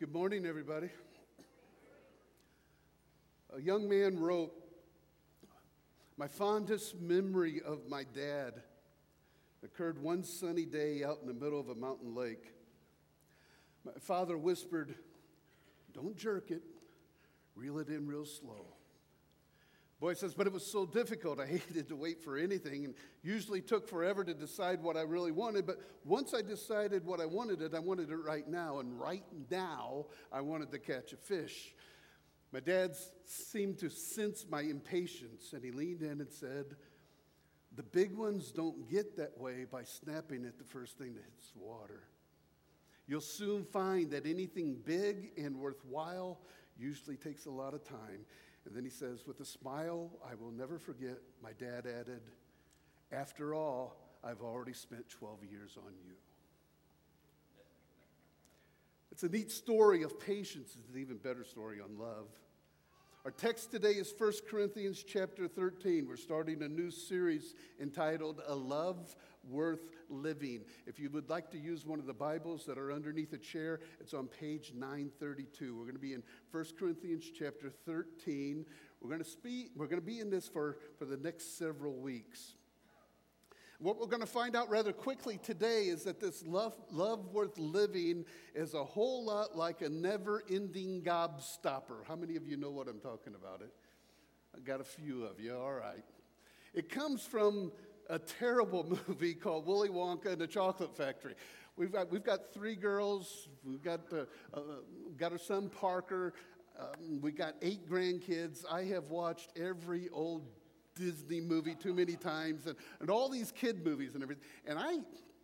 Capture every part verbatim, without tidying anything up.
Good morning, everybody. A young man wrote, "My fondest memory of my dad occurred one sunny day out in the middle of a mountain lake. My father whispered, 'Don't jerk it, reel it in real slow.' Boy says, but it was so difficult. I hated to wait for anything and usually took forever to decide what I really wanted. But once I decided what I wanted it, I wanted it right now. And right now, I wanted to catch a fish. My dad seemed to sense my impatience, and he leaned in and said, 'The big ones don't get that way by snapping at the first thing that hits the water. You'll soon find that anything big and worthwhile usually takes a lot of time.' And then he says, with a smile I will never forget, my dad added, 'After all, I've already spent twelve years on you.'" It's a neat story of patience. It's an even better story on love. Our text today is First Corinthians chapter thirteen. We're starting a new series entitled A Love Worth Living. If you would like to use one of the Bibles that are underneath a chair, it's on page nine thirty-two. We're going to be in First Corinthians chapter thirteen. We're going to speak, we're going to be in this for, for the next several weeks. What we're going to find out rather quickly today is that this love, love worth living is a whole lot like a never-ending gobstopper. How many of you know what I'm talking about? It? I got a few of you, all right. It comes from a terrible movie called Willy Wonka and the Chocolate Factory. We've got, we've got three girls. We've got, uh, uh, got our son Parker. Um, we got eight grandkids. I have watched every old Disney movie too many times, and, and all these kid movies and everything. And I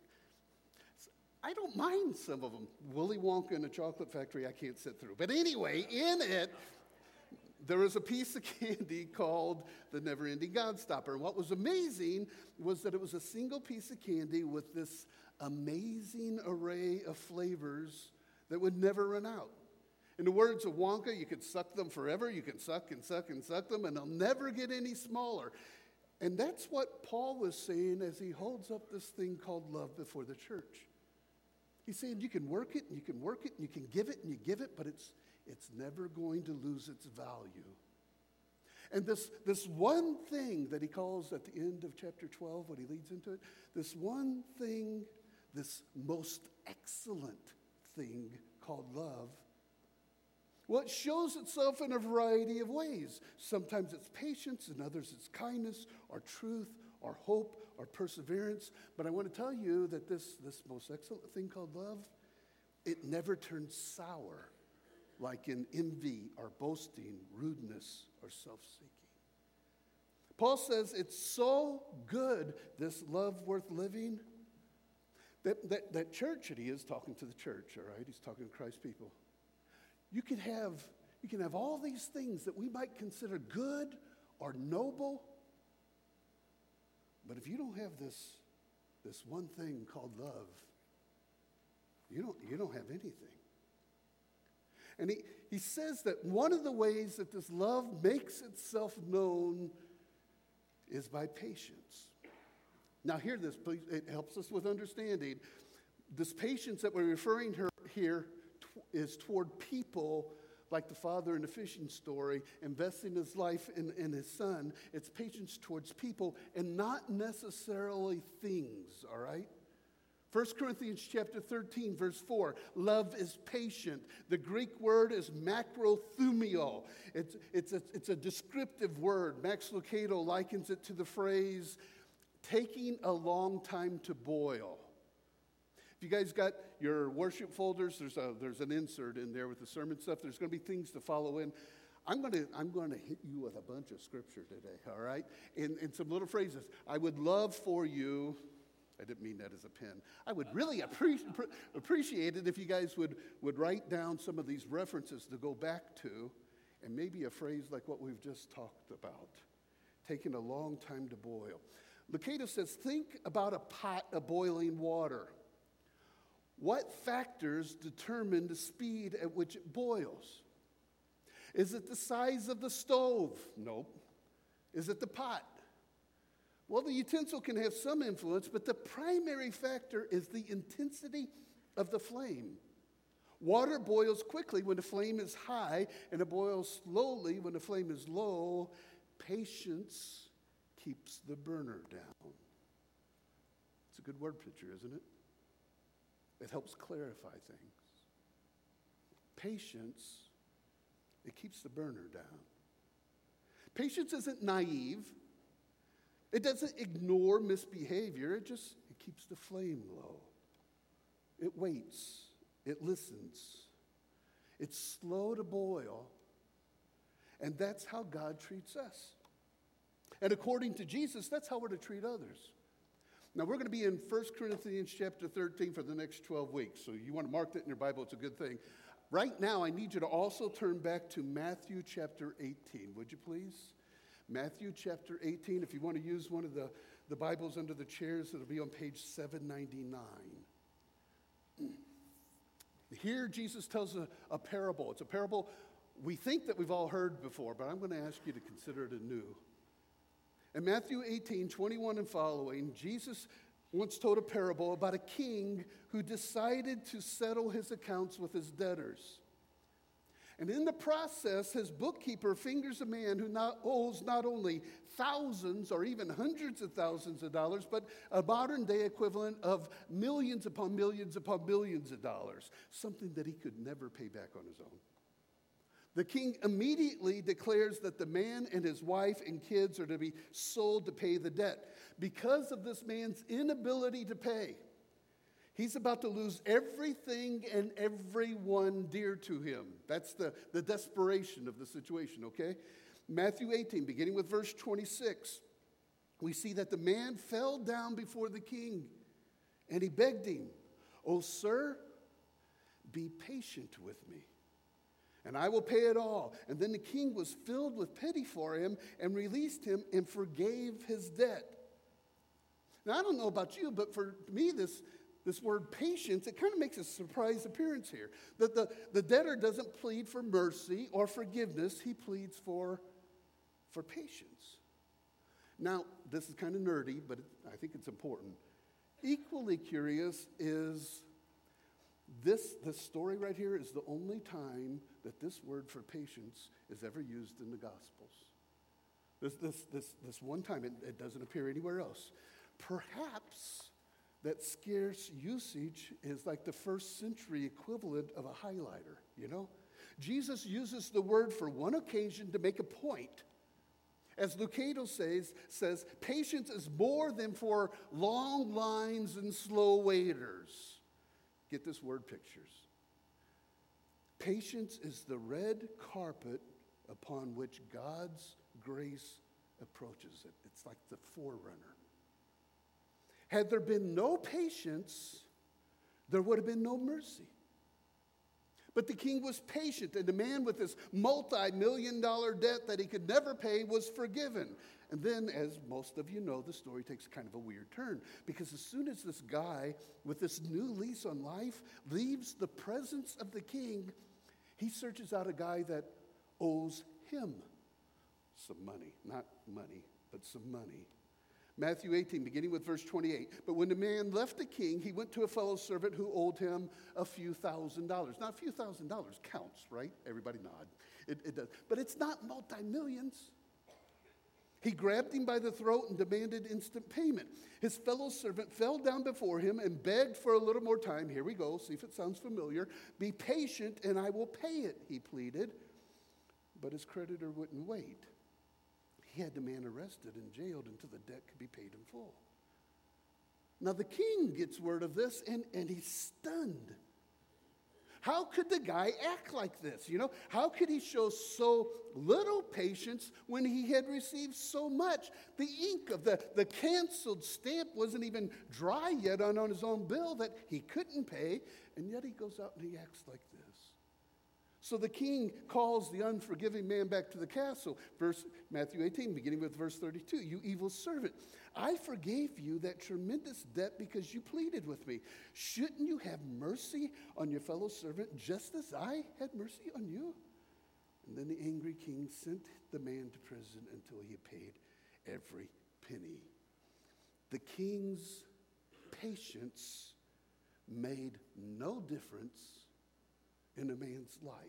I don't mind some of them. Willy Wonka and the Chocolate Factory, I can't sit through. But anyway, in it, there was a piece of candy called the Never-Ending Gobstopper. And what was amazing was that it was a single piece of candy with this amazing array of flavors that would never run out. In the words of Wonka, you could suck them forever. You can suck and suck and suck them, and they'll never get any smaller. And that's what Paul was saying as he holds up this thing called love before the church. He's saying you can work it, and you can work it, and you can give it, and you give it, but it's it's never going to lose its value. And this, this one thing that he calls at the end of chapter twelve, when he leads into it, this one thing, this most excellent thing called love, well, it shows itself in a variety of ways. Sometimes it's patience, and others it's kindness, or truth, or hope, or perseverance. But I want to tell you that this, this most excellent thing called love, it never turns sour, like in envy, or boasting, rudeness, or self-seeking. Paul says it's so good, this love worth living, that, that, that church, and he is talking to the church, all right? He's talking to Christ's people. You can have you can have all these things that we might consider good or noble, but if you don't have this this one thing called love, you don't you don't have anything. And he, he says that one of the ways that this love makes itself known is by patience. Now hear this, please. It helps us with understanding. This patience that we're referring to here is toward people like the father in the fishing story, investing his life in, in his son. It's patience towards people and not necessarily things, all right? First Corinthians chapter thirteen, verse four, love is patient. The Greek word is macrothumio. It's, it's, a, it's a descriptive word. Max Lucado likens it to the phrase, taking a long time to boil. If you guys got your worship folders, there's a there's an insert in there with the sermon stuff. There's going to be things to follow in. I'm going to I'm going to hit you with a bunch of scripture today, all right? And, and some little phrases. I would love for you, I didn't mean that as a pen. I would really appreciate appreciate it if you guys would, would write down some of these references to go back to, and maybe a phrase like what we've just talked about, taking a long time to boil. Lucado says, think about a pot of boiling water. What factors determine the speed at which it boils? Is it the size of the stove? Nope. Is it the pot? Well, the utensil can have some influence, but the primary factor is the intensity of the flame. Water boils quickly when the flame is high, and it boils slowly when the flame is low. Patience keeps the burner down. It's a good word picture, isn't it? It helps clarify things. Patience, it keeps the burner down. Patience isn't naive. It doesn't ignore misbehavior. It just it keeps the flame low. It waits. It listens. It's slow to boil. And that's how God treats us. And according to Jesus, that's how we're to treat others. Now, we're going to be in First Corinthians chapter thirteen for the next twelve weeks. So you want to mark that in your Bible, it's a good thing. Right now, I need you to also turn back to Matthew chapter eighteen, would you please? Matthew chapter eighteen. If you want to use one of the, the Bibles under the chairs, it'll be on page seven ninety-nine. Here, Jesus tells a, a parable. It's a parable we think that we've all heard before, but I'm going to ask you to consider it anew. In Matthew eighteen, twenty-one and following, Jesus once told a parable about a king who decided to settle his accounts with his debtors. And in the process, his bookkeeper fingers a man who not, owes not only thousands or even hundreds of thousands of dollars, but a modern day equivalent of millions upon millions upon millions of dollars, something that he could never pay back on his own. The king immediately declares that the man and his wife and kids are to be sold to pay the debt. Because of this man's inability to pay, he's about to lose everything and everyone dear to him. That's the, the desperation of the situation, okay? Matthew eighteen, beginning with verse twenty-six, we see that the man fell down before the king, and he begged him, "Oh, sir, be patient with me, and I will pay it all." And then the king was filled with pity for him and released him and forgave his debt. Now, I don't know about you, but for me, this, this word patience, it kind of makes a surprise appearance here. That the, the debtor doesn't plead for mercy or forgiveness. He pleads for, for patience. Now, this is kind of nerdy, but it, I think it's important. Equally curious is this, this story right here is the only time that this word for patience is ever used in the Gospels. This, this, this, this one time, it, it doesn't appear anywhere else. Perhaps that scarce usage is like the first century equivalent of a highlighter, you know? Jesus uses the word for one occasion to make a point. As Lucado says, says, patience is more than for long lines and slow waiters. Get this word pictures. Patience is the red carpet upon which God's grace approaches it. It's like the forerunner. Had there been no patience, there would have been no mercy. But the king was patient, and the man with this multi-million dollar debt that he could never pay was forgiven. And then, as most of you know, the story takes kind of a weird turn. Because as soon as this guy with this new lease on life leaves the presence of the king, he searches out a guy that owes him some money. Not money, but some money. Matthew eighteen, beginning with verse twenty-eight. But when the man left the king, he went to a fellow servant who owed him a few thousand dollars. Now, a few thousand dollars counts, right? Everybody nod. It, it does. But it's not multi-millions. He grabbed him by the throat and demanded instant payment. His fellow servant fell down before him and begged for a little more time. Here we go. See if it sounds familiar. "Be patient and I will pay it," he pleaded. But his creditor wouldn't wait. He had the man arrested and jailed until the debt could be paid in full. Now the king gets word of this, and, and he's stunned. How could the guy act like this? You know, how could he show so little patience when he had received so much? The ink of the, the canceled stamp wasn't even dry yet on, on his own bill that he couldn't pay, and yet he goes out and he acts like this. So the king calls the unforgiving man back to the castle. Verse Matthew eighteen, beginning with verse thirty-two. "You evil servant, I forgave you that tremendous debt because you pleaded with me. Shouldn't you have mercy on your fellow servant just as I had mercy on you?" And then the angry king sent the man to prison until he had paid every penny. The king's patience made no difference in a man's life.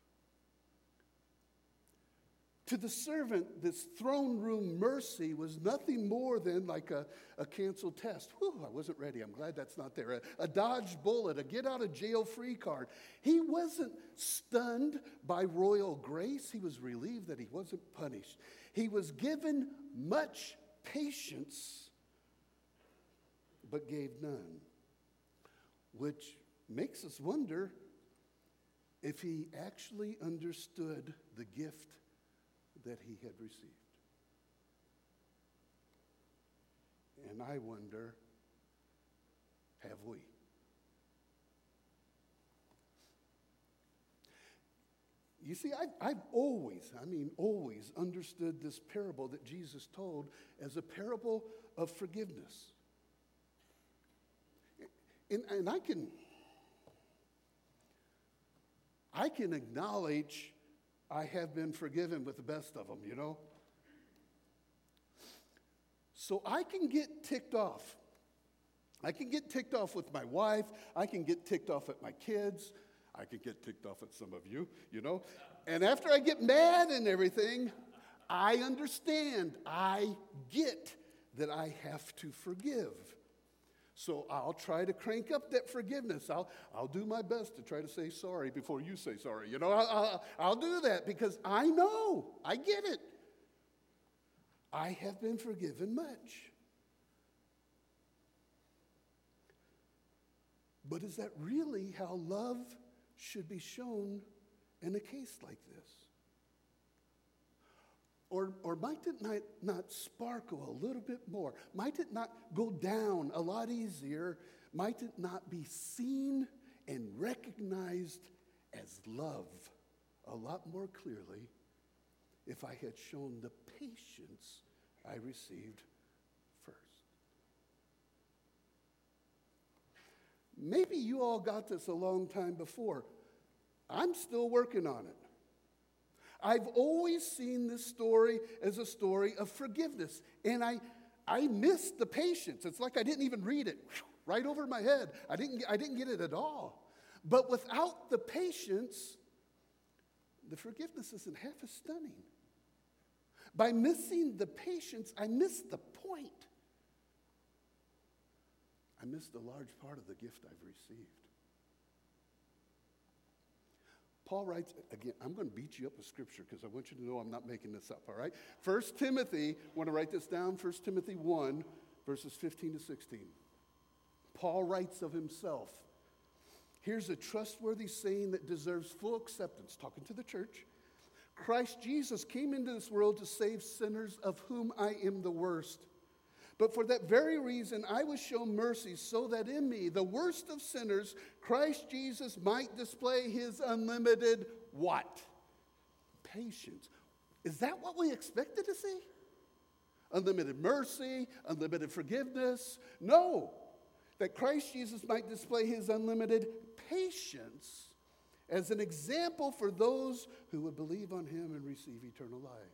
To the servant, this throne room mercy was nothing more than like a, a canceled test. Whew, I wasn't ready. I'm glad that's not there. A, a dodged bullet, a get out of jail free card. He wasn't stunned by royal grace. He was relieved that he wasn't punished. He was given much patience, but gave none, which makes us wonder if he actually understood the gift that he had received. And I wonder, have we? You see, I've, I've always, I mean always, understood this parable that Jesus told as a parable of forgiveness. And, and I can, I can acknowledge I have been forgiven with the best of them, you know? So I can get ticked off. I can get ticked off with my wife. I can get ticked off at my kids. I can get ticked off at some of you, you know? And after I get mad and everything, I understand. I get that I have to forgive. So I'll try to crank up that forgiveness. I'll, I'll do my best to try to say sorry before you say sorry. You know, I'll, I'll, I'll do that because I know, I get it. I have been forgiven much. But is that really how love should be shown in a case like this? Or, or might it not, not sparkle a little bit more? Might it not go down a lot easier? Might it not be seen and recognized as love a lot more clearly if I had shown the patience I received first? Maybe you all got this a long time before. I'm still working on it. I've always seen this story as a story of forgiveness, and I, I missed the patience. It's like I didn't even read it right over my head. I didn't, I didn't get it at all. But without the patience, the forgiveness isn't half as stunning. By missing the patience, I missed the point. I missed a large part of the gift I've received. Paul writes, again, I'm going to beat you up with scripture because I want you to know I'm not making this up, all right? First Timothy, want to write this down? First Timothy one, verses fifteen to sixteen. Paul writes of himself, here's a trustworthy saying that deserves full acceptance, talking to the church. Christ Jesus came into this world to save sinners, of whom I am the worst. But for that very reason, I was shown mercy so that in me, the worst of sinners, Christ Jesus might display his unlimited what? Patience. Is that what we expected to see? Unlimited mercy, unlimited forgiveness? No. That Christ Jesus might display his unlimited patience as an example for those who would believe on him and receive eternal life.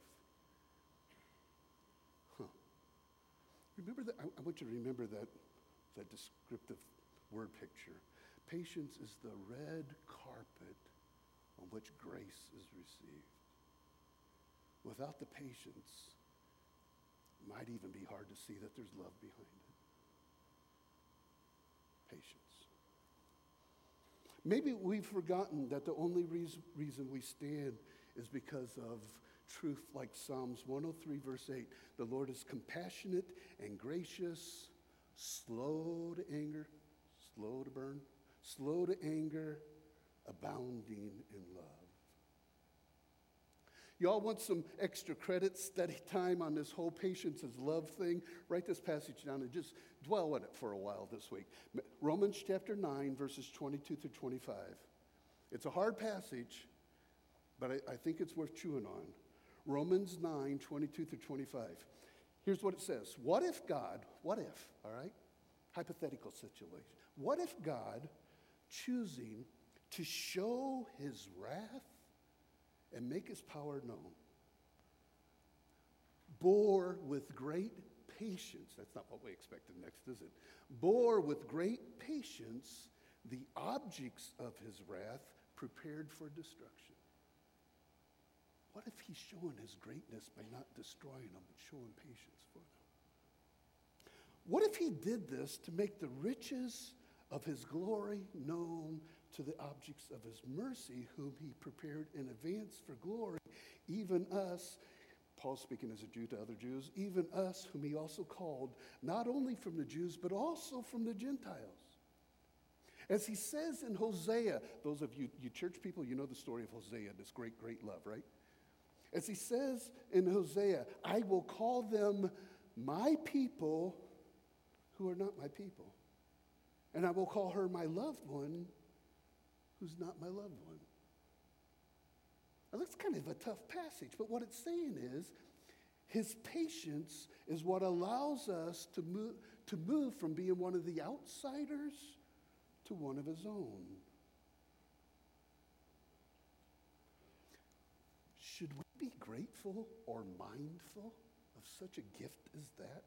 Remember that? I want you to remember that, that descriptive word picture. Patience is the red carpet on which grace is received. Without the patience, it might even be hard to see that there's love behind it. Patience. Maybe we've forgotten that the only reason, reason we stand is because of truth like Psalms one oh three, verse eight. The Lord is compassionate and gracious, slow to anger, slow to burn, slow to anger, abounding in love. Y'all want some extra credit, study time on this whole patience is love thing? Write this passage down and just dwell on it for a while this week. Romans chapter nine, verses twenty-two through twenty-five. It's a hard passage, but I, I think it's worth chewing on. Romans nine, twenty-two through twenty-five. Here's what it says. What if God, what if, all right? Hypothetical situation. What if God, choosing to show his wrath and make his power known, bore with great patience, that's not what we expected next, is it? Bore with great patience the objects of his wrath prepared for destruction. What if he's showing his greatness by not destroying them, but showing patience for them? What if he did this to make the riches of his glory known to the objects of his mercy, whom he prepared in advance for glory, even us, Paul speaking as a Jew to other Jews, even us whom he also called, not only from the Jews, but also from the Gentiles. As he says in Hosea, those of you, you church people, you know the story of Hosea, this great, great love, right? As he says in Hosea, I will call them my people who are not my people. And I will call her my loved one who's not my loved one. Now that's kind of a tough passage, but what it's saying is his patience is what allows us to move, to move from being one of the outsiders to one of his own. Should we be grateful or mindful of such a gift as that?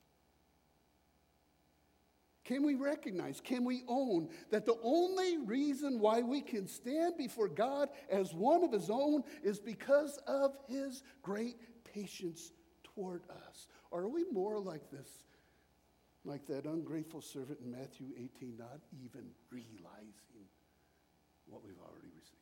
Can we recognize, can we own that the only reason why we can stand before God as one of his own is because of his great patience toward us? Or are we more like this, like that ungrateful servant in Matthew eighteen, not even realizing what we've already received?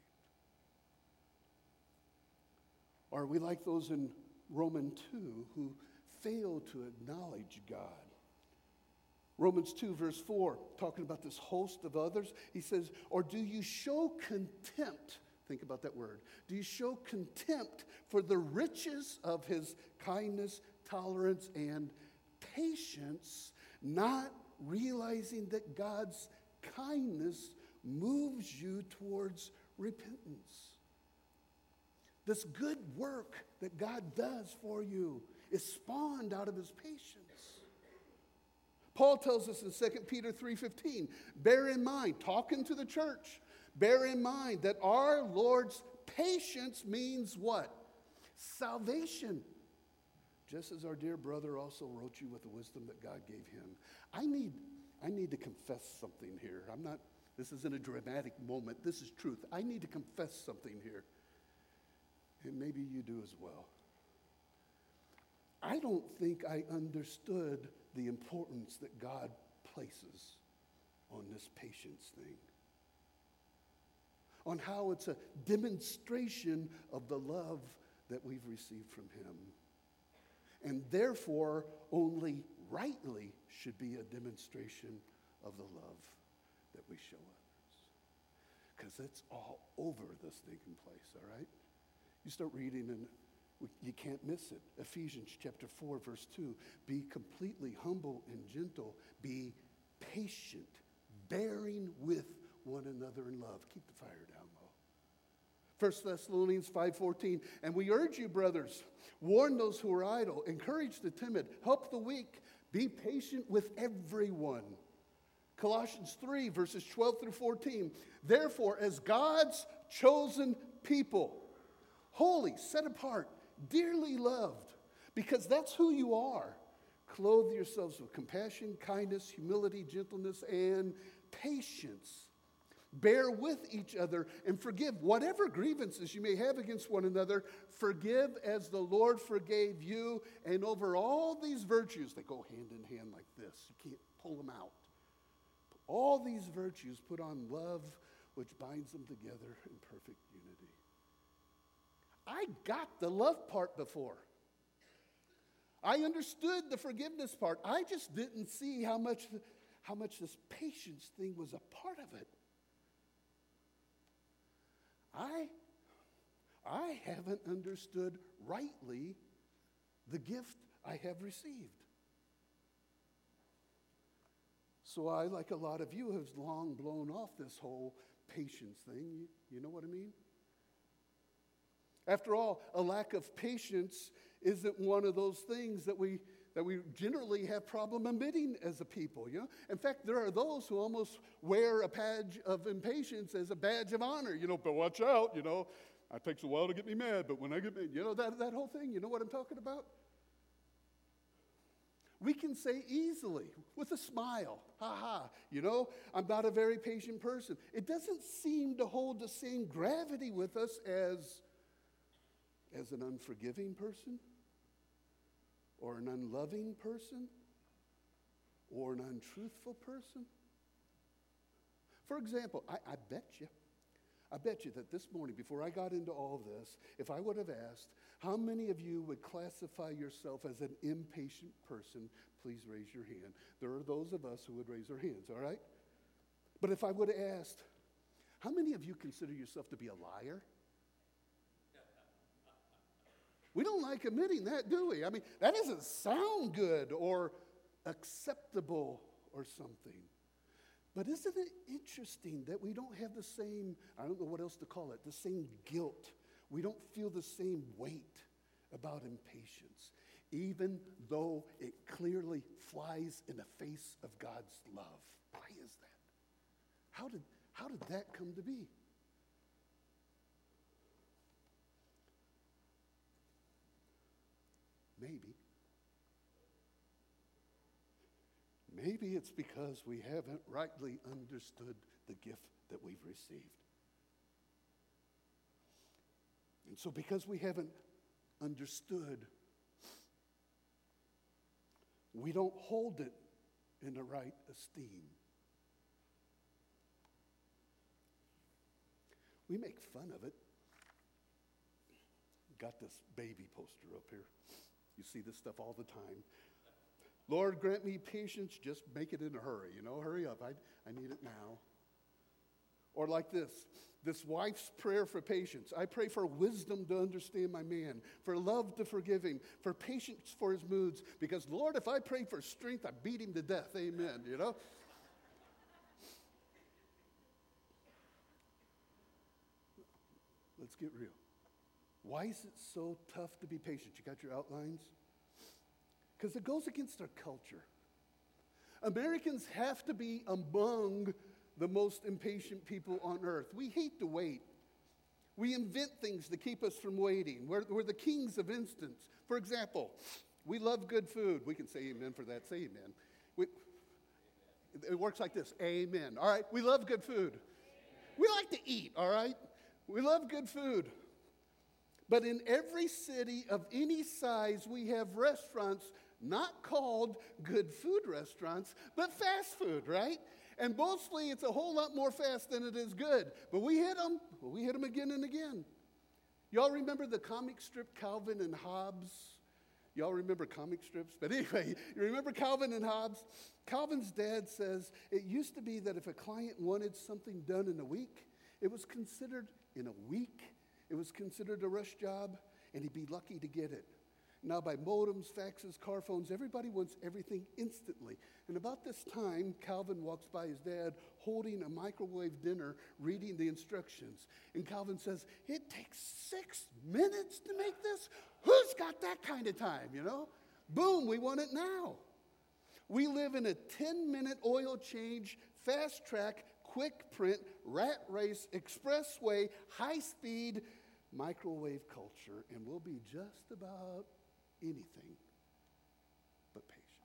Or are we like those in Romans two who fail to acknowledge God? Romans two, verse four, talking about this host of others, he says, or do you show contempt? Think about that word. Do you show contempt for the riches of his kindness, tolerance, and patience, not realizing that God's kindness moves you towards repentance? This good work that God does for you is spawned out of his patience. Paul tells us in Second Peter three fifteen, bear in mind, talking to the church, bear in mind that our Lord's patience means what? Salvation. Just as our dear brother also wrote you with the wisdom that God gave him. I need, I need to confess something here. I'm not, this isn't a dramatic moment. This is truth. I need to confess something here. And maybe you do as well. I don't think I understood the importance that God places on this patience thing. On how it's a demonstration of the love that we've received from him. And therefore, only rightly should be a demonstration of the love that we show others. Because it's all over this taking place, all right? You start reading and you can't miss it. Ephesians chapter four, verse two. Be completely humble and gentle. Be patient, bearing with one another in love. Keep the fire down low. First Thessalonians five fourteen. And we urge you, brothers, warn those who are idle, encourage the timid, help the weak, be patient with everyone. Colossians three, verses twelve through fourteen. Therefore, as God's chosen people, holy, set apart, dearly loved, because that's who you are. Clothe yourselves with compassion, kindness, humility, gentleness, and patience. Bear with each other and forgive whatever grievances you may have against one another. Forgive as the Lord forgave you. And over all these virtues, they go hand in hand like this. You can't pull them out. All these virtues put on love, which binds them together in perfect unity. I got the love part before. I understood the forgiveness part. I just didn't see how much, how much this patience thing was a part of it. I, I haven't understood rightly the gift I have received. So I, like a lot of you, have long blown off this whole patience thing. You, you know what I mean? After all, a lack of patience isn't one of those things that we that we generally have problem admitting as a people. You know, in fact, there are those who almost wear a badge of impatience as a badge of honor. You know, but watch out. You know, it takes a while to get me mad, but when I get mad, you know that that whole thing. You know what I'm talking about? We can say easily, with a smile, ha ha, you know, I'm not a very patient person. It doesn't seem to hold the same gravity with us as, as an unforgiving person, or an unloving person, or an untruthful person. For example, I, I bet you, I bet you that this morning, before I got into all this, if I would have asked, how many of you would classify yourself as an impatient person? Please raise your hand. There are those of us who would raise their hands, all right? But if I would have asked, how many of you consider yourself to be a liar? We don't like admitting that, do we? I mean, that doesn't sound good or acceptable or something. But isn't it interesting that we don't have the same, I don't know what else to call it, the same guilt. We don't feel the same weight about impatience, even though it clearly flies in the face of God's love. Why is that? How did, how did that come to be? Maybe. Maybe it's because we haven't rightly understood the gift that we've received. And so because we haven't understood, we don't hold it in the right esteem. We make fun of it. Got this baby poster up here. You see this stuff all the time. Lord, grant me patience, just make it in a hurry, you know, hurry up, I, I need it now. Or like this, this wife's prayer for patience. I pray for wisdom to understand my man, for love to forgive him, for patience for his moods, because Lord, if I pray for strength, I beat him to death, amen, you know. Let's get real. Why is it so tough to be patient? You got your outlines? Because it goes against our culture. Americans have to be among the most impatient people on earth. We hate to wait. We invent things to keep us from waiting. We're, we're the kings of instance. For example, we love good food. We can say amen for that. Say amen. We, it works like this. Amen. All right. We love good food. We like to eat. All right. We love good food. But in every city of any size, we have restaurants not called good food restaurants, but fast food, right? And mostly it's a whole lot more fast than it is good. But we hit them. We hit them again and again. Y'all remember the comic strip Calvin and Hobbes? Y'all remember comic strips? But anyway, you remember Calvin and Hobbes? Calvin's dad says it used to be that if a client wanted something done in a week, it was considered in a week, it was considered a rush job, and he'd be lucky to get it. Now by modems, faxes, car phones, everybody wants everything instantly. And about this time, Calvin walks by his dad holding a microwave dinner, reading the instructions. And Calvin says, it takes six minutes to make this? Who's got that kind of time, you know? Boom, we want it now. We live in a ten-minute oil change, fast track, quick print, rat race, expressway, high-speed microwave culture, and we'll be just about anything but patient.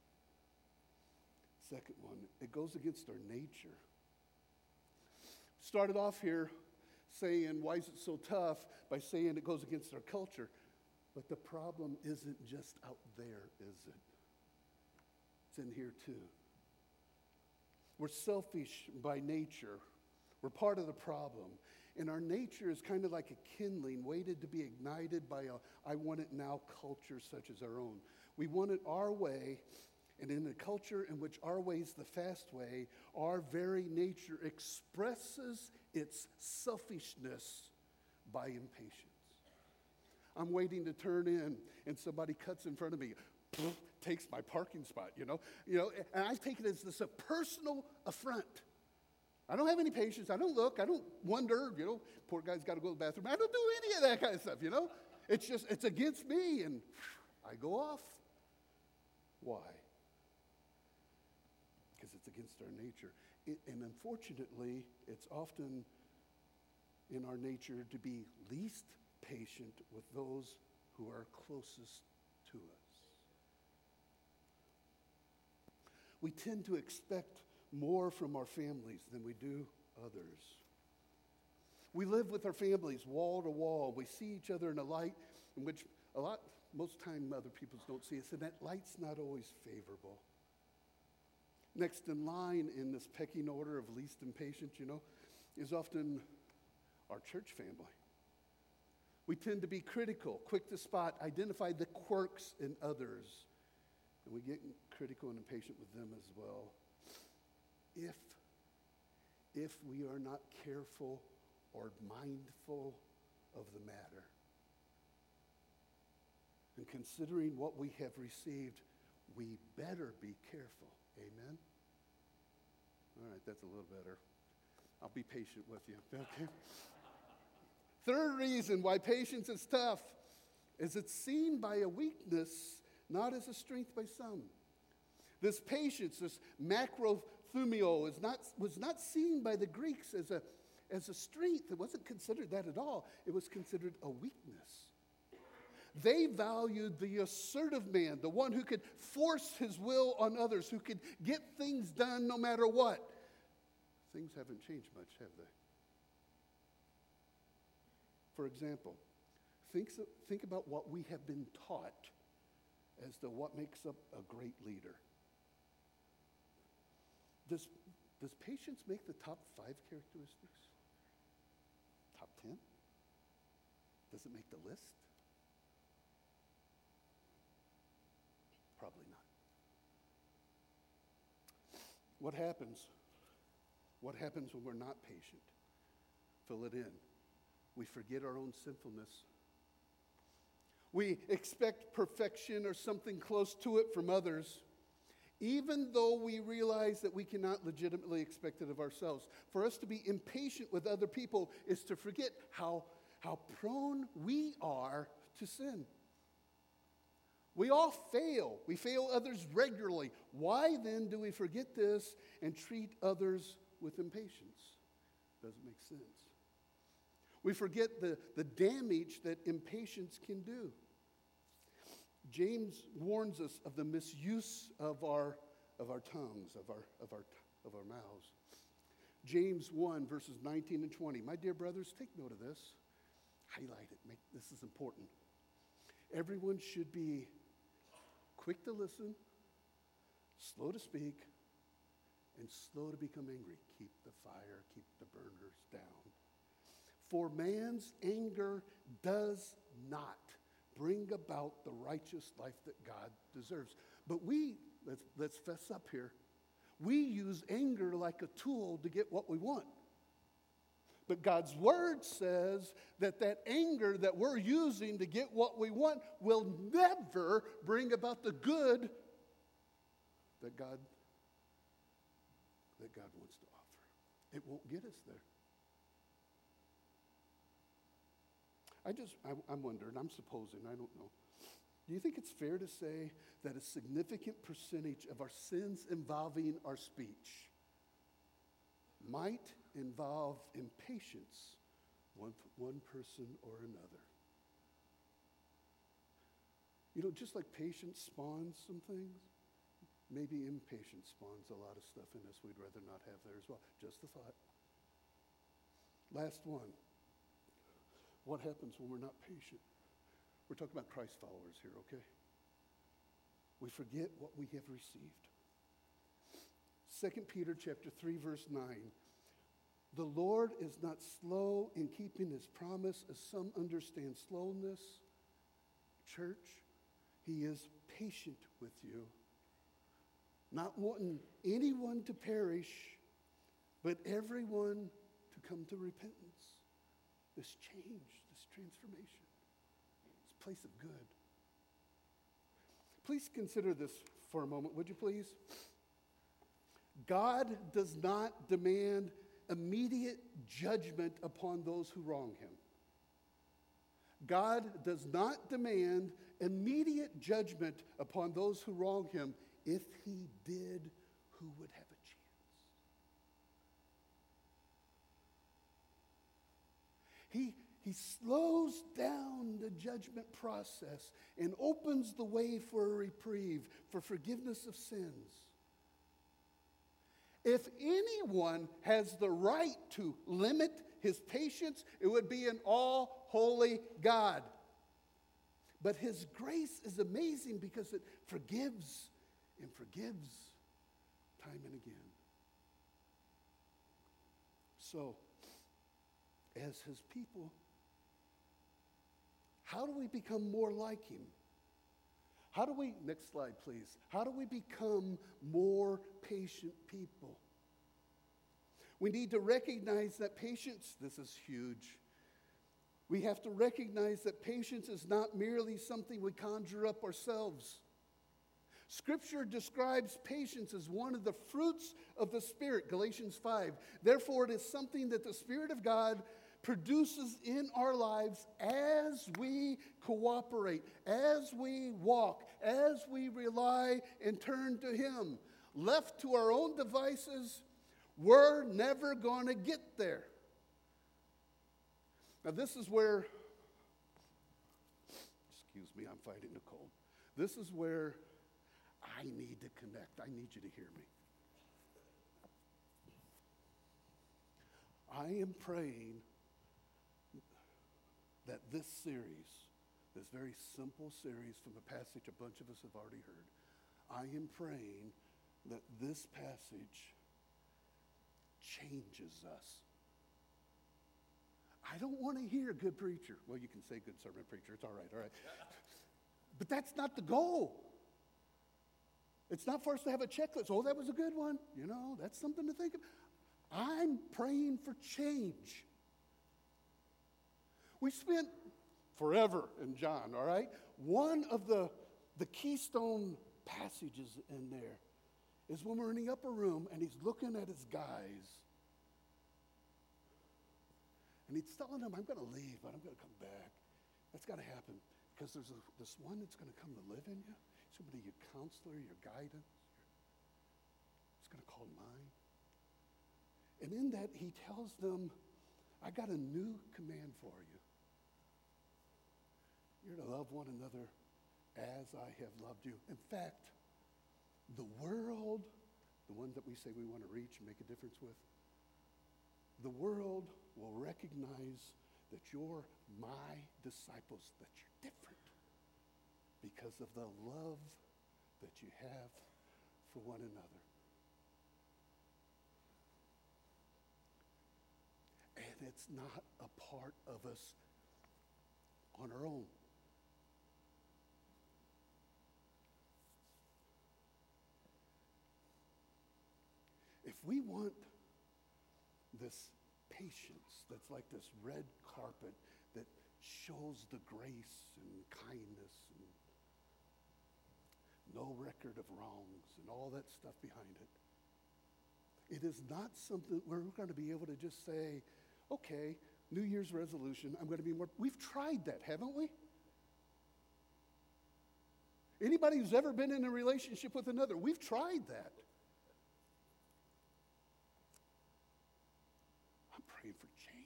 Second one, it goes against our nature. Started off here saying, why is it so tough? By saying it goes against our culture. But the problem isn't just out there, is it? It's in here too. We're selfish by nature. We're part of the problem. And our nature is kind of like a kindling waited to be ignited by a I want it now culture such as our own. We want it our way, and in a culture in which our way is the fast way, our very nature expresses its selfishness by impatience. I'm waiting to turn in, and somebody cuts in front of me, takes my parking spot, you know? You know, and I take it as this a personal affront. I don't have any patience. I don't look. I don't wonder, you know, poor guy's got to go to the bathroom. I don't do any of that kind of stuff, you know. It's just, it's against me, and I go off. Why? Because it's against our nature. It, and unfortunately, it's often in our nature to be least patient with those who are closest to us. We tend to expect more from our families than we do others. We live with our families wall to wall. We see each other in a light in which a lot, most time other people don't see us, and that light's not always favorable. Next in line in this pecking order of least impatient, you know, is often our church family. We tend to be critical, quick to spot, identify the quirks in others, and we get critical and impatient with them as well. If, if we are not careful or mindful of the matter, and considering what we have received, we better be careful. Amen? All right, that's a little better. I'll be patient with you. Okay? Third reason why patience is tough is it's seen by a weakness, not as a strength by some. This patience, this macrothumio, is not, was not seen by the Greeks as a, as a strength. It wasn't considered that at all. It was considered a weakness. They valued the assertive man, the one who could force his will on others, who could get things done no matter what. Things haven't changed much, have they? For example, think, so, think about what we have been taught as to what makes up a great leader. Does, does patience make the top five characteristics? Top ten? Does it make the list? Probably not. What happens? What happens when we're not patient? Fill it in. We forget our own sinfulness. We expect perfection or something close to it from others, even though we realize that we cannot legitimately expect it of ourselves. For us to be impatient with other people is to forget how, how prone we are to sin. We all fail. We fail others regularly. Why then do we forget this and treat others with impatience? Doesn't make sense. We forget the, the damage that impatience can do. James warns us of the misuse of our, of our tongues, of our, of, our, of our mouths. James one, verses nineteen and twenty. My dear brothers, take note of this. Highlight it. Make, this is important. Everyone should be quick to listen, slow to speak, and slow to become angry. Keep the fire, keep the burners down. For man's anger does not bring about the righteous life that God deserves. But we, let's, let's fess up here, we use anger like a tool to get what we want. But God's word says that that anger that we're using to get what we want will never bring about the good that God, that God wants to offer. It won't get us there. I just, I, I'm wondering, I'm supposing, I don't know. Do you think it's fair to say that a significant percentage of our sins involving our speech might involve impatience, one, one person or another? You know, just like patience spawns some things, maybe impatience spawns a lot of stuff in us we'd rather not have there as well. Just a thought. Last one. What happens when we're not patient? We're talking about Christ followers here, okay? We forget what we have received. Second Peter chapter three, verse nine. The Lord is not slow in keeping his promise, as some understand slowness. Church, he is patient with you, not wanting anyone to perish, but everyone to come to repentance. This change, this transformation, this place of good. Please consider this for a moment, would you please? God does not demand immediate judgment upon those who wrong him. God does not demand immediate judgment upon those who wrong him. If he did, who would have a chance? He, he slows down the judgment process and opens the way for a reprieve, for forgiveness of sins. If anyone has the right to limit his patience, it would be an all-holy God. But his grace is amazing because it forgives and forgives time and again. So, as his people, how do we become more like him? How do we, next slide please, how do we become more patient people? We need to recognize that patience, this is huge. We have to recognize that patience is not merely something we conjure up ourselves. Scripture describes patience as one of the fruits of the Spirit, Galatians five. Therefore, it is something that the Spirit of God produces in our lives as we cooperate, as we walk, as we rely and turn to Him. Left to our own devices, we're never going to get there. Now, this is where, excuse me, I'm fighting a cold. This is where I need to connect. I need you to hear me. I am praying that this series, this very simple series from a passage a bunch of us have already heard, I am praying that this passage changes us. I don't want to hear good preacher. Well, you can say good sermon preacher. It's all right, all right. But that's not the goal. It's not for us to have a checklist. Oh, that was a good one. You know, that's something to think of. I'm praying for change. We spent forever in John, all right? One of the, the keystone passages in there is when we're in the upper room and he's looking at his guys. And he's telling them, I'm going to leave, but I'm going to come back. That's got to happen because there's a, this one that's going to come to live in you. He's going to be your counselor, your guidance. He's going to call mine. And in that, he tells them, I got a new command for you. You're to love one another as I have loved you. In fact, the world, the one that we say we want to reach and make a difference with, the world will recognize that you're my disciples, that you're different because of the love that you have for one another. And it's not a part of us on our own. If we want this patience that's like this red carpet that shows the grace and kindness and no record of wrongs and all that stuff behind it, it is not something where we're going to be able to just say, okay, New Year's resolution, I'm going to be more. We've tried that, haven't we? Anybody who's ever been in a relationship with another, we've tried that. I'm praying for change.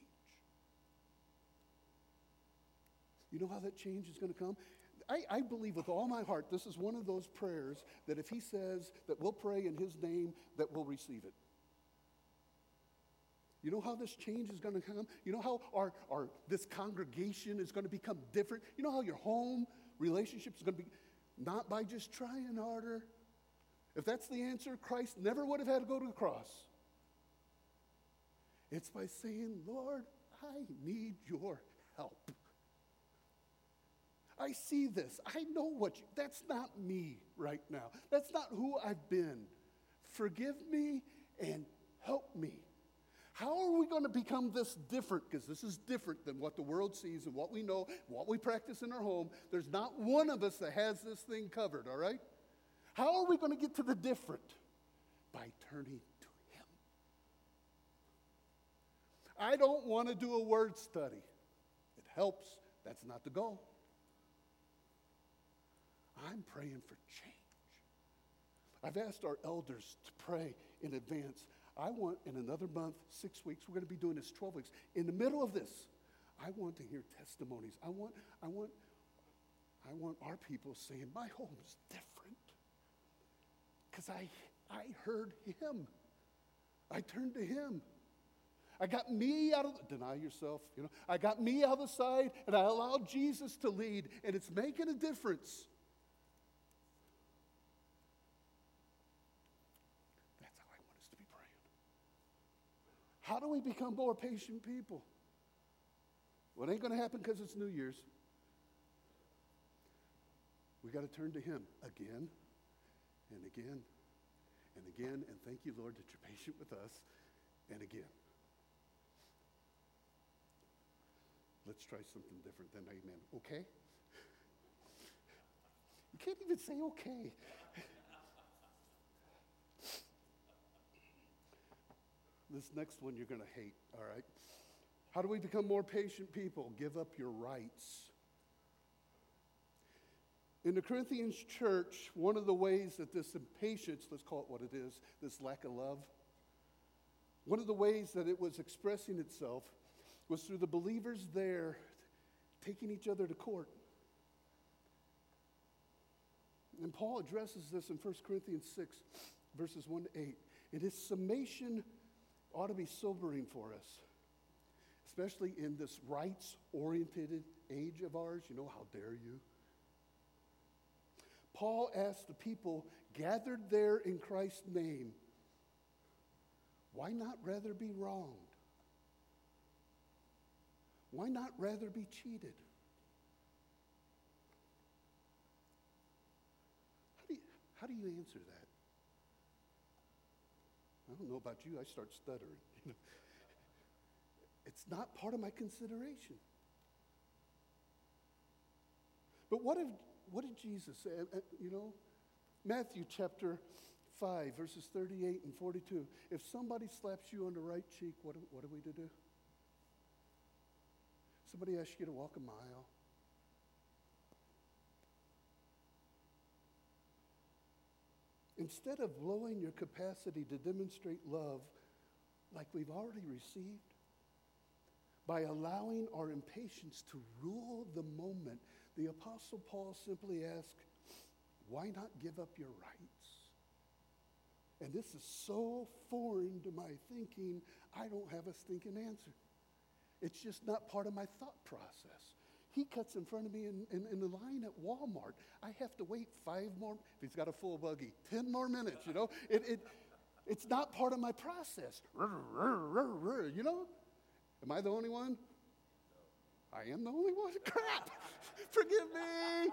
You know how that change is going to come? I, I believe with all my heart, this is one of those prayers that if he says that we'll pray in his name, that we'll receive it. You know how this change is going to come? You know how our, our this congregation is going to become different? You know how your home relationship is going to be not by just trying harder? If that's the answer, Christ never would have had to go to the cross. It's by saying, Lord, I need your help. I see this. I know what you, that's not me right now. That's not who I've been. Forgive me and help me. How are we going to become this different? Because this is different than what the world sees and what we know, what we practice in our home. There's not one of us that has this thing covered, all right? How are we going to get to the different? By turning to him. I don't want to do a word study. It helps. That's not the goal. I'm praying for change. I've asked our elders to pray in advance. I want, in another month, six weeks, we're going to be doing this twelve weeks. In the middle of this, I want to hear testimonies. I want, I want, I want our people saying, my home is different. Because I, I heard him. I turned to him. I got me out of the, deny yourself, you know. I got me out of the side, and I allowed Jesus to lead, and it's making a difference. That's how I want us to be praying. How do we become more patient people? Well, it ain't going to happen because it's New Year's. We got to turn to him again and again and again, and thank you, Lord, that you're patient with us, and again. Let's try something different than amen. Okay? You can't even say okay. This next one you're going to hate, all right? How do we become more patient people? Give up your rights. In the Corinthians church, one of the ways that this impatience, let's call it what it is, this lack of love, one of the ways that it was expressing itself was through the believers there taking each other to court. And Paul addresses this in First Corinthians six, verses one to eight. And his summation ought to be sobering for us, especially in this rights-oriented age of ours. You know, how dare you? Paul asked the people gathered there in Christ's name, why not rather be wronged? Why not rather be cheated? How do you, how do you answer that? I don't know about you, I start stuttering. You know? It's not part of my consideration. But what if, what did Jesus say? Uh, you know, Matthew chapter five, verses thirty-eight and forty-two. If somebody slaps you on the right cheek, what, what are we to do? Somebody asks you to walk a mile. Instead of blowing your capacity to demonstrate love like we've already received, by allowing our impatience to rule the moment, the Apostle Paul simply asked, why not give up your rights? And this is so foreign to my thinking, I don't have a stinking answer. It's just not part of my thought process. He cuts in front of me in, in, in the line at Walmart. I have to wait five more, if he's got a full buggy, ten more minutes, you know? It, it, it's not part of my process. You know? Am I the only one? I am the only one? Crap! Forgive me!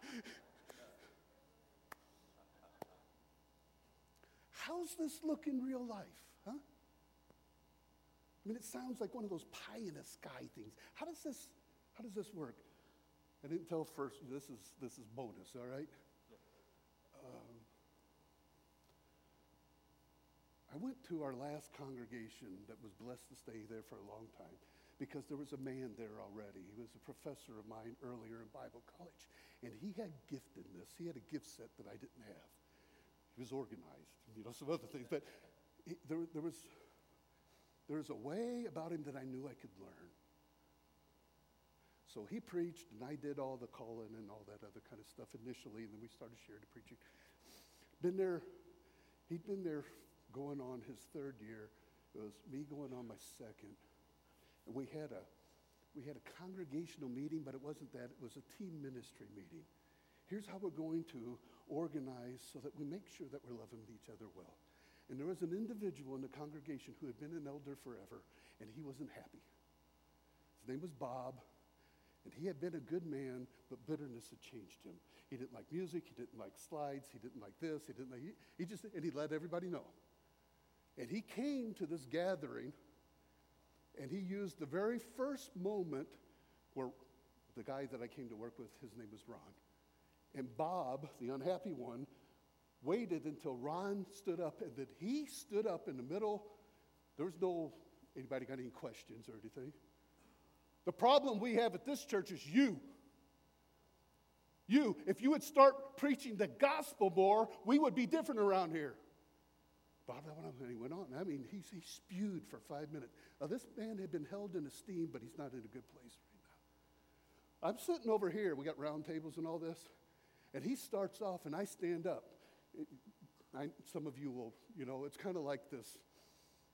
How's this look in real life, huh? I mean, it sounds like one of those pie in the sky things. How does this, how does this work? I didn't tell first, this is, this is bonus, all right? Um, I went to our last congregation that was blessed to stay there for a long time because there was a man there already. He was a professor of mine earlier in Bible college, and he had giftedness. He had a gift set that I didn't have. He was organized, you know, some other things, but he, there, there was there was a way about him that I knew I could learn. So he preached, and I did all the calling and all that other kind of stuff initially, and then we started sharing the preaching. Been there, he'd been there going on his third year. It was me going on my second. And we had a we had a congregational meeting, but it wasn't that. It was a team ministry meeting. Here's how we're going to organize so that we make sure that we're loving each other well. And there was an individual in the congregation who had been an elder forever, and he wasn't happy. His name was Bob, and he had been a good man, but bitterness had changed him. He didn't like music, he didn't like slides, he didn't like this, he didn't like, he, he just, and he let everybody know. And he came to this gathering, and he used the very first moment where the guy that I came to work with, his name was Ron. And Bob, the unhappy one, waited until Ron stood up, and then he stood up in the middle. There was no, anybody got any questions or anything? The problem we have at this church is you. You, if you would start preaching the gospel more, we would be different around here. Bob, and he went on. I mean, he, he spewed for five minutes. Now, this man had been held in esteem, but he's not in a good place right now. I'm sitting over here. We got round tables and all this. And he starts off, and I stand up. It, I, some of you will, you know, it's kind of like this.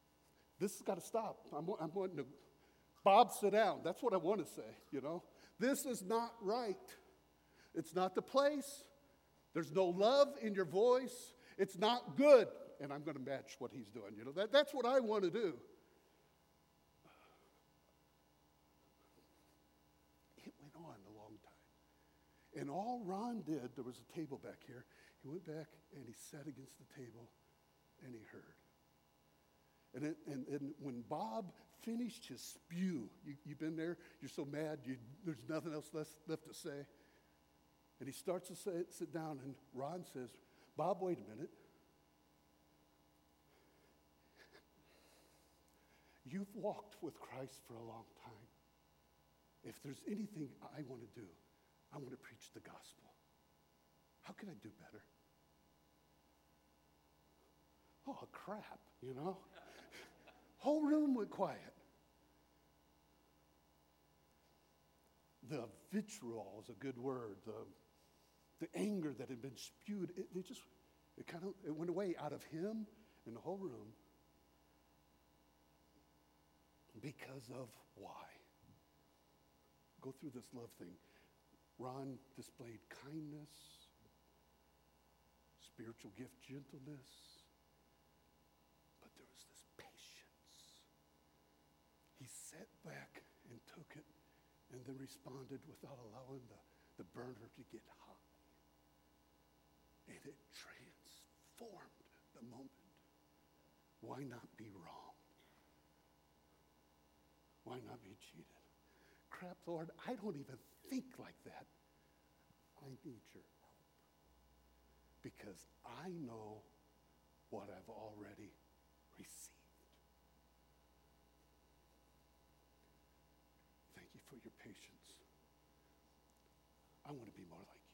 This has got to stop. I'm, I'm wanting to, Bob, sit down. That's what I want to say, you know. This is not right. It's not the place. There's no love in your voice. It's not good. And I'm going to match what he's doing, you know. That, that's what I want to do. It went on a long time. And all Ron did, there was a table back here. He went back and he sat against the table and he heard. And, it, and, and when Bob finished his spew, you, you've been there, you're so mad, you, there's nothing else left, left to say. And he starts to say, sit down, and Ron says, Bob, wait a minute. You've walked with Christ for a long time. If there's anything I want to do, I want to preach the gospel. How can I do better? Oh, crap, you know? Whole room went quiet. The vitriol is a good word. The, the anger that had been spewed, it, it just, it kind of, it went away out of him and the whole room. Because of why? Go through this love thing. Ron displayed kindness, spiritual gift, gentleness, but there was this patience. He sat back and took it and then responded without allowing the, the burner to get hot. And it transformed the moment. Why not be wrong? Why not be cheated? Crap, Lord, I don't even think like that. I need your help. Because I know what I've already received. Thank you for your patience. I want to be more like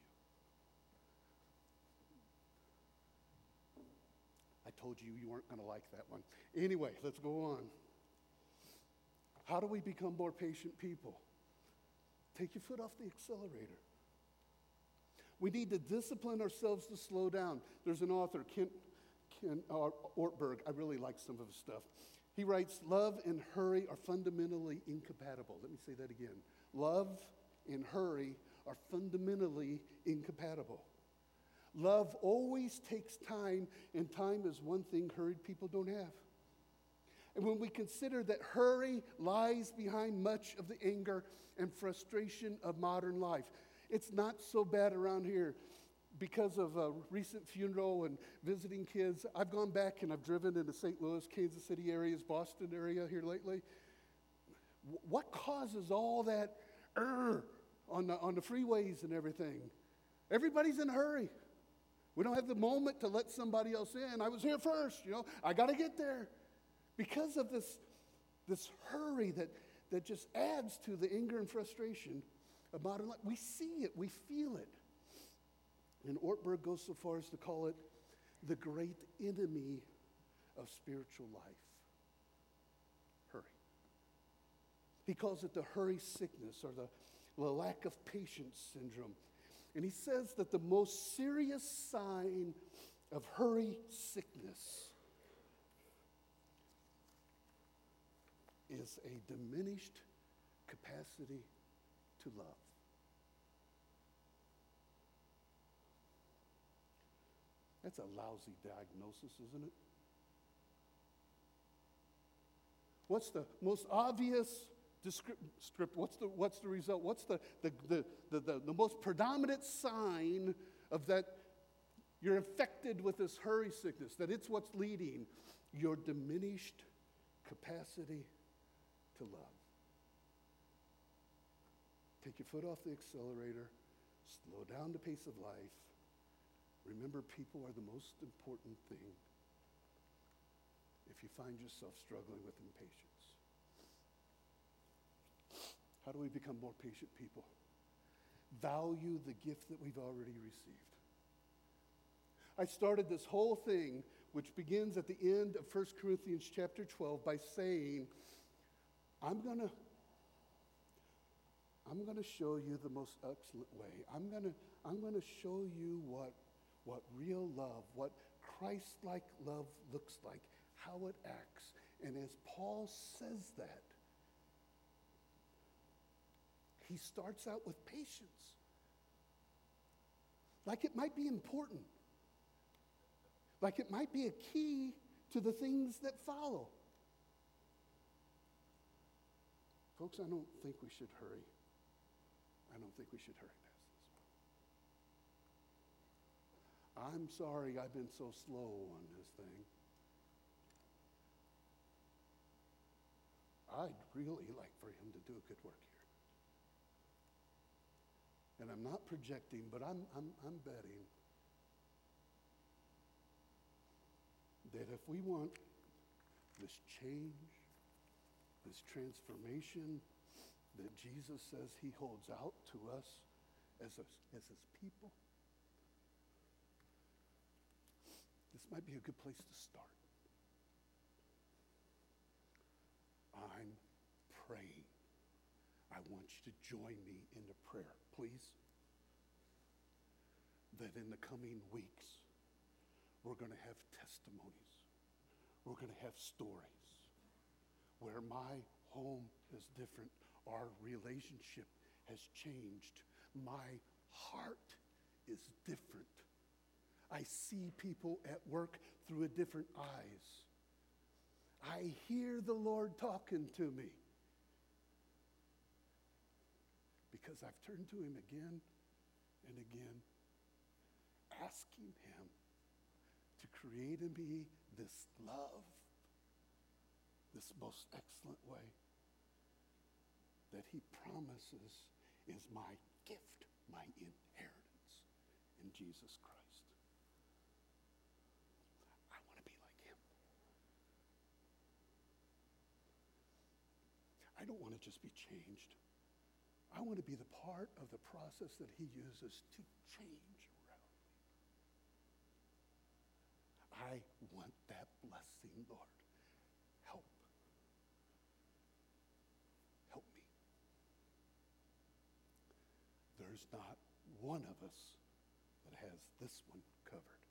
you. I told you you weren't going to like that one. Anyway, let's go on. How do we become more patient people? Take your foot off the accelerator. We need to discipline ourselves to slow down. There's an author, Ken, Ken uh, Ortberg. I really like some of his stuff. He writes, love and hurry are fundamentally incompatible. Let me say that again. Love and hurry are fundamentally incompatible. Love always takes time, and time is one thing hurried people don't have. And when we consider that hurry lies behind much of the anger and frustration of modern life, it's not so bad around here. Because of a recent funeral and visiting kids, I've gone back and I've driven into Saint Louis, Kansas City areas, Boston area here lately. What causes all that er, on the, on the freeways and everything? Everybody's in a hurry. We don't have the moment to let somebody else in. I was here first, you know. I got to get there. Because of this, this hurry that, that just adds to the anger and frustration of modern life. We see it. We feel it. And Ortberg goes so far as to call it the great enemy of spiritual life. Hurry. He calls it the hurry sickness or the, the lack of patience syndrome. And he says that the most serious sign of hurry sickness is a diminished capacity to love. That's a lousy diagnosis, isn't it? What's the most obvious descriptor? What's the, what's the result? What's the, the, the, the, the, the most predominant sign of that you're infected with this hurry sickness, that it's what's leading your diminished capacity to love? Take your foot off the accelerator, slow down the pace of life. Remember, people are the most important thing if you find yourself struggling with impatience. How do we become more patient people? Value the gift that we've already received. I started this whole thing, which begins at the end of First Corinthians chapter twelve, by saying, I'm going to I'm going to show you the most excellent way. I'm going to I'm going to show you what what real love, what Christ-like love looks like, how it acts. And as Paul says that, he starts out with patience. Like it might be important. Like it might be a key to the things that follow. Folks, I don't think we should hurry. I don't think we should hurry past this. I'm sorry I've been so slow on this thing. I'd really like for him to do a good work here. And I'm not projecting, but I'm, I'm, I'm betting that if we want this change, this transformation that Jesus says he holds out to us as, a, as his people, this might be a good place to start. I'm praying. I want you to join me in the prayer, please. That in the coming weeks, we're going to have testimonies. We're going to have stories where my home is different. Our relationship has changed. My heart is different. I see people at work through a different eyes. I hear the Lord talking to me because I've turned to him again and again, asking him to create in me this love, this most excellent way that he promises is my gift, my inheritance in Jesus Christ. I want to be like him. I don't want to just be changed. I want to be the part of the process that he uses to change around me. I want that blessing, Lord. Help. Help me. There's not one of us that has this one covered.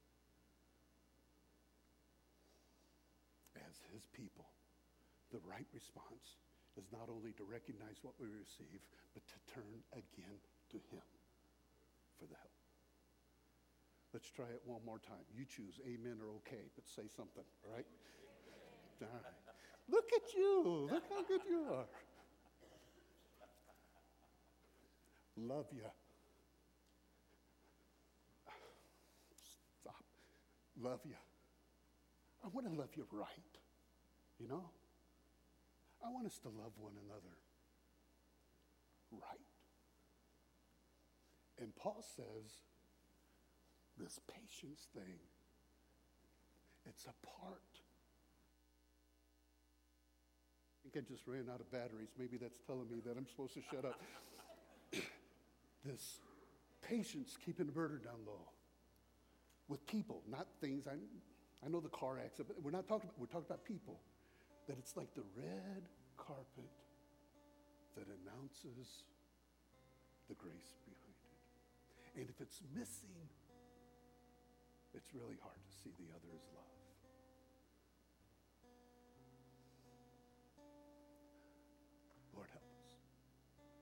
As his people, the right response is not only to recognize what we receive, but to turn again to him for the help. Let's try it one more time. You choose amen or okay, but say something, all right? All right. Look at you. Look how good you are. Love you. Stop. Love you. I want to love you right, you know? I want us to love one another right. And Paul says this patience thing, it's a part. I think I just ran out of batteries. Maybe that's telling me that I'm supposed to shut up. This patience, keeping the burden down low with people, not things. I, I know the car accident, but we're not talking about, we're talking about people. That it's like the red carpet that announces the grace behind it. And if it's missing, it's really hard to see the other as love.